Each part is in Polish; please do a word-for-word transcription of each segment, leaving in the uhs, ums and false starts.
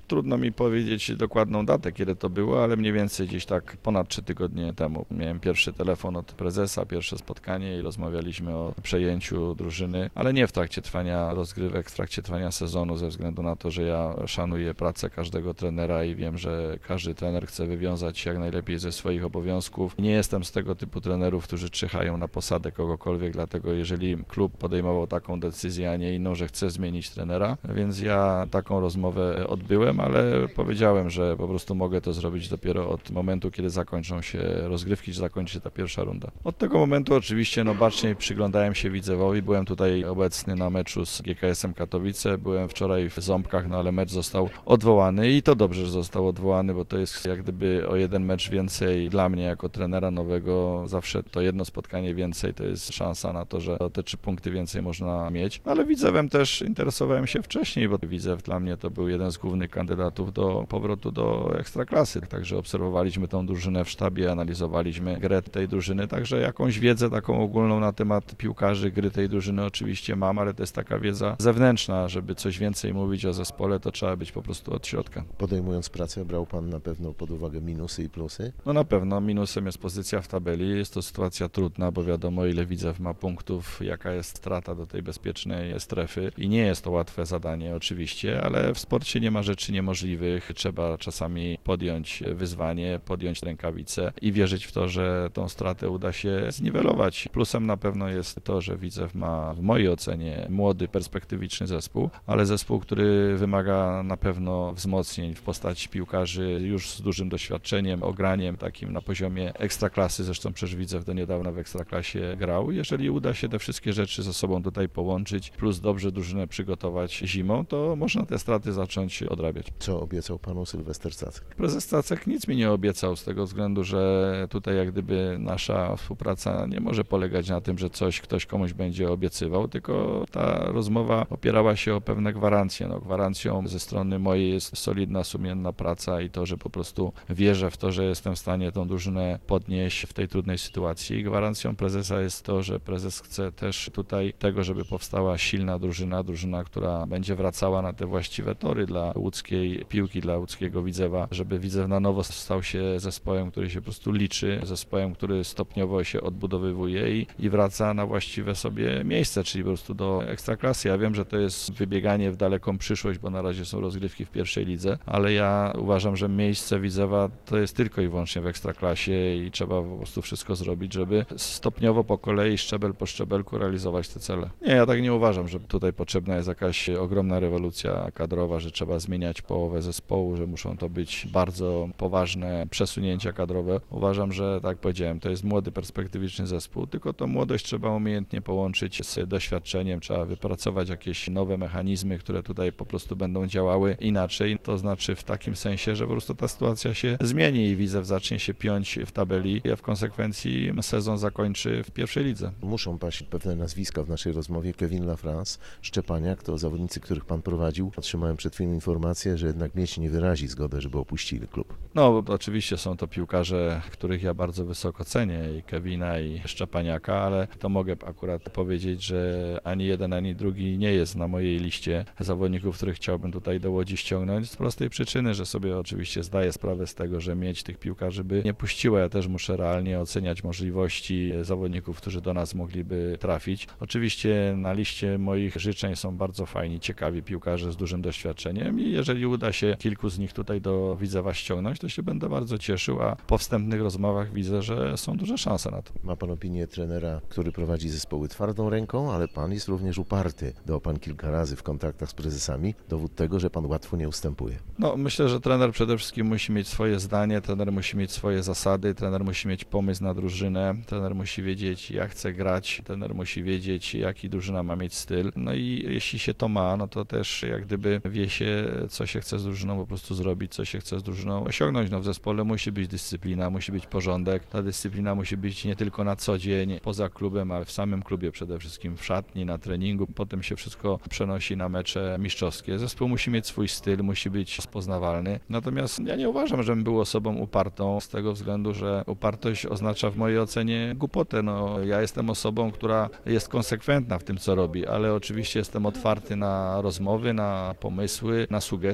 trudno mi powiedzieć dokładną datę, kiedy to było, ale mniej więcej gdzieś tak ponad trzy tygodnie temu. Miałem pierwszy telefon od prezesa, pierwsze spotkanie i rozmawialiśmy o przejęciu drużyny, ale nie w trakcie trwania rozgrywek, w trakcie trwania sezonu, ze względu na to, że ja szanuję pracę każdego trenera i wiem, że każdy trener chce wywiązać się jak najlepiej ze swoich obowiązków. Nie jestem z tego typu trenerów, którzy czyhają na posadę kogokolwiek, dlatego jeżeli klub podejmował taką decyzję, a nie inną, że chce zmienić trenera, więc ja taką rozmowę odbyłem, ale powiedziałem, że po prostu mogę to zrobić dopiero od momentu, kiedy zakończą się rozgrywki, czy zakończy się ta pierwsza runda. Od tego momentu oczywiście no baczniej przyglądałem się Widzewowi, byłem tutaj obecny na meczu z G K S-em Katowice, byłem wczoraj w Ząbkach, no ale mecz został odwołany i to dobrze, że został odwołany, bo to jest jak gdyby o jeden mecz więcej dla mnie jako trenera nowego, zawsze to jedno spotkanie więcej to jest szansa na to, że te trzy punkty więcej można mieć, ale Widzewem też interesowałem się wcześniej, bo Widzew dla mnie to był jeden z głównych kandydatów do powrotu do Ekstraklasy, także obserwowaliśmy tą drużynę w sztabie, analizowaliśmy grę tej drużyny, także jakąś wiedzę taką ogólną na temat piłkarzy, gry tej drużyny oczywiście mam, ale to jest taka wiedza zewnętrzna, żeby coś więcej mówić o zespole, to trzeba być po prostu od środka. Podejmując pracę, brał Pan na pewno pod uwagę minusy i plusy? No na pewno minusem jest pozycja w tabeli, jest to sytuacja trudna, bo wiadomo ile Widzew ma punktów, jaka jest strata do tej bezpiecznej strefy i nie jest to łatwe zadanie oczywiście, ale w sporcie nie ma rzeczy niemożliwych, trzeba czasami podjąć wyzwanie, podjąć rękawice i wierzyć w to, że tą stratę uda się zniwelować. Plusem na pewno jest to, że Widzew ma w mojej ocenie młody, perspektywiczny zespół, ale zespół, który wymaga na pewno wzmocnień w postaci piłkarzy już z dużym doświadczeniem, ograniem takim na poziomie ekstraklasy, zresztą przecież Widzew do niedawna w ekstraklasie grał. Jeżeli uda się te wszystkie rzeczy ze sobą tutaj połączyć, plus dobrze drużynę przygotować zimą, to można te straty zacząć odrabiać. Co obiecał Panu Sylwester Cacek? Prezes Cacek nic mi nie obiecał z tego względu, że tutaj jak gdyby nasza współpraca nie może polegać na tym, że coś ktoś komuś będzie obiecywał, tylko ta rozmowa opierała się o pewne gwarancje. No, gwarancją ze strony mojej jest solidna, sumienna praca i to, że po prostu wierzę w to, że jestem w stanie tą drużynę podnieść w tej trudnej sytuacji. I gwarancją prezesa jest to, że prezes chce też tutaj tego, żeby powstała silna drużyna, drużyna, która będzie wracała na te właściwe tory dla łódzkiej piłki, dla łódzkiego Widzewa, żeby Widzew na nowo stał się zespołem, który się po prostu liczy, zespołem, który stopniowo się odbudowywuje i, i wraca na właściwe sobie miejsce, czyli po prostu do ekstraklasy. Ja wiem, że to jest wybieganie w daleką przyszłość, bo na razie są rozgrywki w pierwszej lidze, ale ja uważam, że miejsce Widzewa to jest tylko i wyłącznie w ekstraklasie i trzeba po prostu wszystko zrobić, żeby stopniowo po kolei, szczebel po szczebelku realizować te cele. Nie, ja tak nie uważam, że tutaj potrzebna jest jakaś ogromna rewolucja kadrowa, że trzeba zmieniać połowę zespołu, że muszą to być bardzo poważne przesunięcia kadrowe. Uważam, że tak jak powiedziałem, to jest młody, perspektywiczny zespół, tylko tą młodość trzeba umiejętnie połączyć z doświadczeniem, trzeba wypracować jakieś nowe mechanizmy, które tutaj po prostu będą działały inaczej, to znaczy w takim sensie, że po prostu ta sytuacja się zmieni i Widzew zacznie się piąć w tabeli, a w konsekwencji sezon zakończy w pierwszej lidze. Muszą paść pewne nazwiska w naszej rozmowie. Kevin Lafrance, Szczepaniak, to zawodnicy, których Pan prowadził. Otrzymałem przed chwilą informację, że jednak mieć nie wyrazi zgodę, żeby opuścili klub. No, oczywiście są to piłkarze, których ja bardzo wysoko cenię, i Kevina, i Szczepaniaka, ale to mogę akurat powiedzieć, że ani jeden, ani drugi nie jest na mojej liście zawodników, których chciałbym tutaj do Łodzi ściągnąć, z prostej przyczyny, że sobie oczywiście zdaję sprawę z tego, że mieć tych piłkarzy by nie puściło. Ja też muszę realnie oceniać możliwości zawodników, którzy do nas mogliby trafić. Oczywiście na liście moich życzeń są bardzo fajni, ciekawi piłkarze z dużym doświadczeniem i jeżeli uda się kilku z nich tutaj do Widzewa ściągnąć, to się będę bardzo cieszył, a po wstępnych rozmowach widzę, że są duże szanse na to. Ma Pan opinię trenera, który prowadzi zespoły twardą ręką, ale Pan jest również uparty. Dał Pan kilka razy w kontaktach z prezesami dowód tego, że Pan łatwo nie ustępuje. No, myślę, że trener przede wszystkim musi mieć swoje zdanie, trener musi mieć swoje zasady, trener musi mieć pomysł na drużynę, trener musi wiedzieć, jak chce grać, trener musi wiedzieć, jaki drużyna ma mieć styl. No i jeśli się to ma, no to też jak gdyby wie się, co się chce z drużyną po prostu zrobić, co się chce z drużyną osiągnąć. No w zespole musi być dyscyplina, musi być porządek. Ta dyscyplina musi być nie tylko na co dzień, poza klubem, ale w samym klubie przede wszystkim, w szatni, na treningu. Potem się wszystko przenosi na mecze mistrzowskie. Zespół musi mieć swój styl, musi być rozpoznawalny. Natomiast ja nie uważam, żebym był osobą upartą z tego względu, że upartość oznacza w mojej ocenie głupotę. No, ja jestem osobą, która jest konsekwentna w tym, co robi, ale oczywiście jestem otwarty na rozmowy, na pomysły, na sugestie.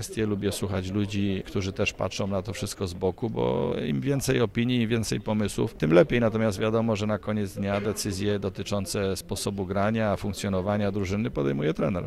kwestie, lubię słuchać ludzi, którzy też patrzą na to wszystko z boku, bo im więcej opinii, im więcej pomysłów, tym lepiej. Natomiast wiadomo, że na koniec dnia decyzje dotyczące sposobu grania, funkcjonowania drużyny podejmuje trener.